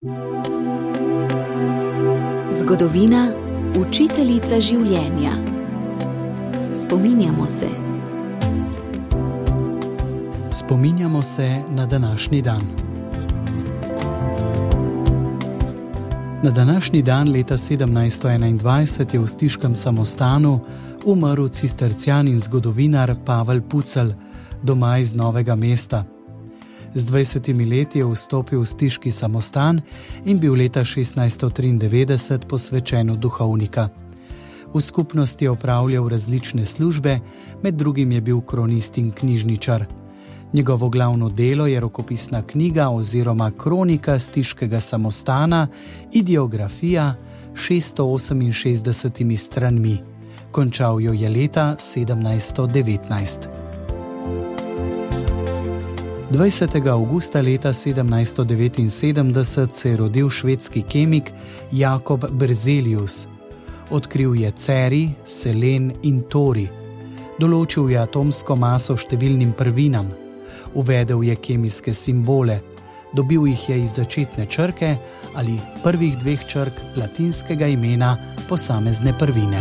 Zgodovina, učiteljica življenja. Spominjamo se. Spominjamo se na današnji dan. Na današnji dan leta 1721 je v stiškem samostanu umrl cistercijan in zgodovinar Pavel Pucelj, doma iz Novega mesta. Z 20 leti je vstopil v stiški samostan in bil leta 1693 posvečen v duhovnika. V skupnosti je opravljal različne službe, med drugim je bil kronist in knjižničar. Njegovo glavno delo je rokopisna knjiga oziroma kronika stiškega samostana, ideografija 668 stranmi. Končal jo je leta 1719. 20. avgusta leta 1779 se je rodil švedski kemik Jakob Berzelius. Odkril je cerij, selen in tori. Določil je atomsko maso številnim prvinam. Uvedel je kemijske simbole. Dobil jih je iz začetne črke ali prvih dveh črk latinskega imena posamezne prvine.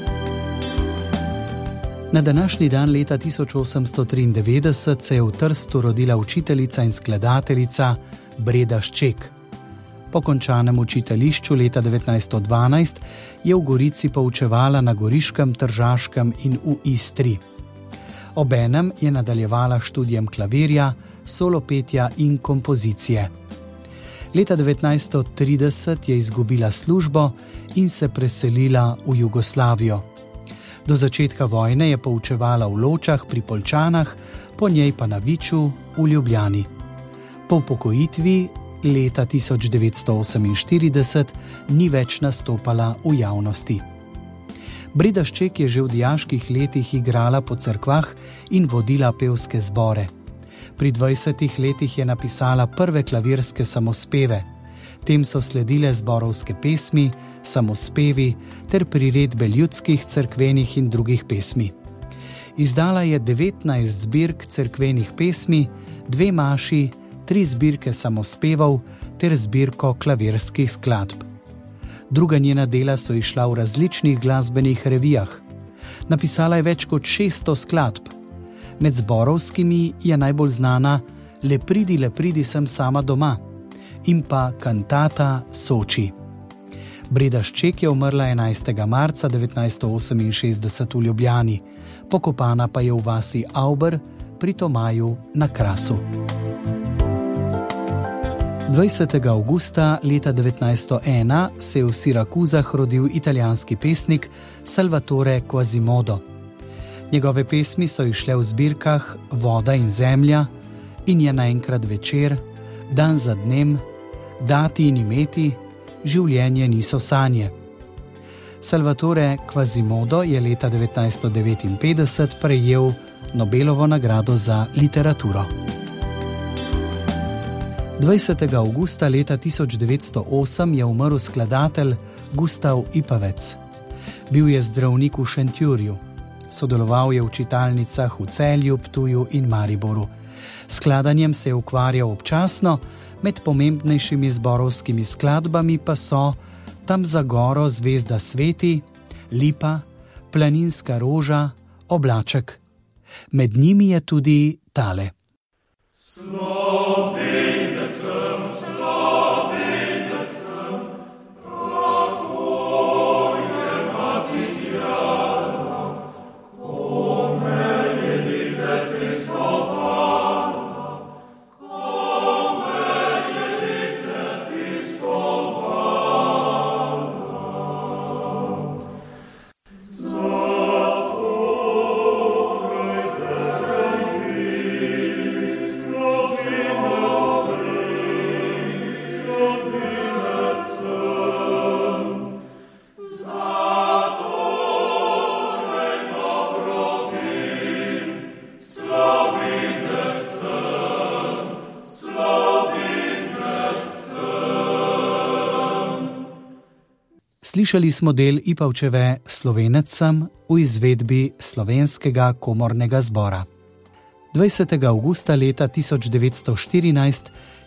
Na današnji dan leta 1893 se je v Trstu rodila učiteljica in skladateljica Breda Šček. Po končanem učiteljišču leta 1912 je v Gorici poučevala na Goriškem, Tržaškem in v Istri. Obenem je nadaljevala študijem klavirja, solopetja in kompozicije. Leta 1930 je izgubila službo in se preselila v Jugoslavijo. Do začetka vojne je poučevala v Ločah pri Poljčanah, po njej pa na Viču v Ljubljani. Po upokojitvi leta 1948 ni več nastopala v javnosti. Breda Šček je že v dijaških letih igrala po cerkvah in vodila pevske zbore. Pri 20 letih je napisala prve klavirske samospeve. Tem so sledile zborovske pesmi, samospevi ter priredbe ljudskih, cerkvenih in drugih pesmi. Izdala je 19 zbirk cerkvenih pesmi, 2 maši, 3 zbirke samospevov ter zbirko klavirskih skladb. Druga njena dela so izšla v različnih glasbenih revijah. Napisala je več kot 600 skladb. Med zborovskimi je najbolj znana Le pridi sem sama doma in pa kantata Soči. Breda Šček je umrla 11. marca 1968 v Ljubljani, pokopana pa je v vasi Auber pri Tomaju na Krasu. 20. avgusta leta 1901 se je v Sirakuzah rodil italijanski pesnik Salvatore Quasimodo. Njegove pesmi so izšle v zbirkah Voda in zemlja in je naenkrat večer, Dan za dnem, Dati in imeti, Življenje niso sanje. Salvatore Quasimodo je leta 1959 prejel Nobelovo nagrado za literaturo. 20. avgusta leta 1908 je umrl skladatelj Gustav Ipavec. Bil je zdravnik v Šentjurju. Sodeloval je v čitalnicah v Celju, Ptuju in Mariboru. S skladanjem se je ukvarjal občasno, med pomembnejšimi zborovskimi skladbami pa so Tam za goro zvezda sveti, Lipa, Planinska roža, Oblaček. Med njimi je tudi tale. Slišali smo del Ipavčeve Slovenec sem v izvedbi Slovenskega komornega zbora. 20. avgusta leta 1914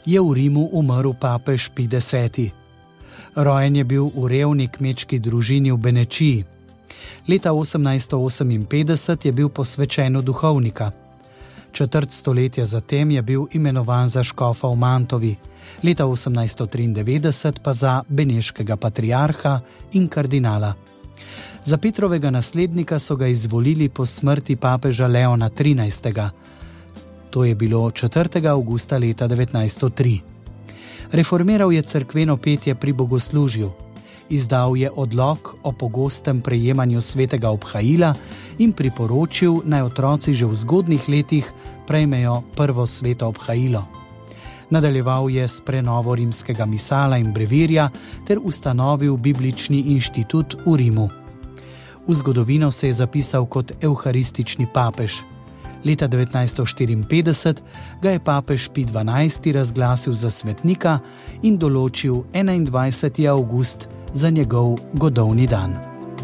je v Rimu umrl papež Pij X. Rojen je bil v revni kmečki družini v Benečiji. Leta 1858 je bil posvečen v duhovnika. Četrt stoletja zatem je bil imenovan za škofa v Mantovi, leta 1893 pa za beneškega patriarha in kardinala. Za Petrovega naslednika so ga izvolili po smrti papeža Leona XIII. To je bilo 4. avgusta leta 1903. Reformiral je cerkveno petje pri bogoslužju. Izdal je odlok o pogostem prejemanju svetega obhajila in priporočil, naj otroci že v zgodnjih letih prejmejo prvo sveto obhajilo. Nadaljeval je s prenovo rimskega misala in brevirja ter ustanovil biblični inštitut v Rimu. V zgodovino se je zapisal kot evharistični papež. Leta 1954 ga je papež Pij XII. Razglasil za svetnika in določil 21. avgust za njegov godovni dan.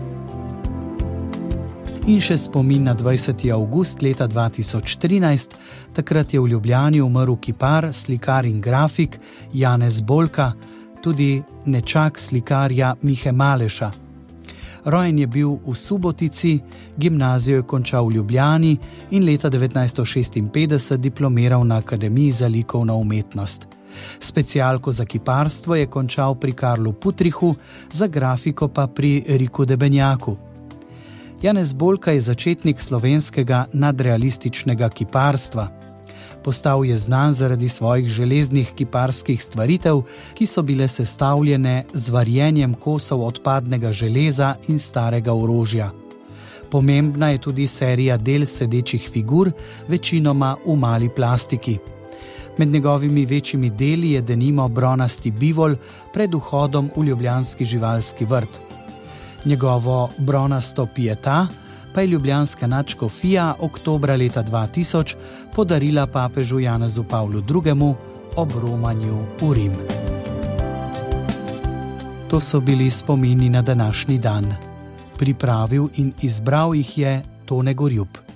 In še spomin na 20. avgust leta 2013, takrat je v Ljubljani umrl kipar, slikar in grafik Janez Bolka, tudi nečak slikarja Mihe Maleša. Rojen je bil v Subotici, gimnazijo je končal v Ljubljani in leta 1956 diplomiral na Akademiji za likovno umetnost. Specialko za kiparstvo je končal pri Karlu Putrihu, za grafiko pa pri Riku Debenjaku. Janez Bolka je začetnik slovenskega nadrealističnega kiparstva. Postal je znan zaradi svojih železnih kiparskih stvaritev, ki so bile sestavljene z varjenjem kosov odpadnega železa in starega orožja. Pomembna je tudi serija del sedečih figur, večinoma v mali plastiki. Med njegovimi večjimi deli je denimo bronasti bivol pred vhodom v ljubljanski živalski vrt. Njegovo bronasto pieta pa je ljubljanska nadškofija oktobra leta 2000 podarila papežu Janezu Pavlu II. Ob romanju v Rim. To so bili spomini na današnji dan. Pripravil in izbral jih je Tone Gorjup.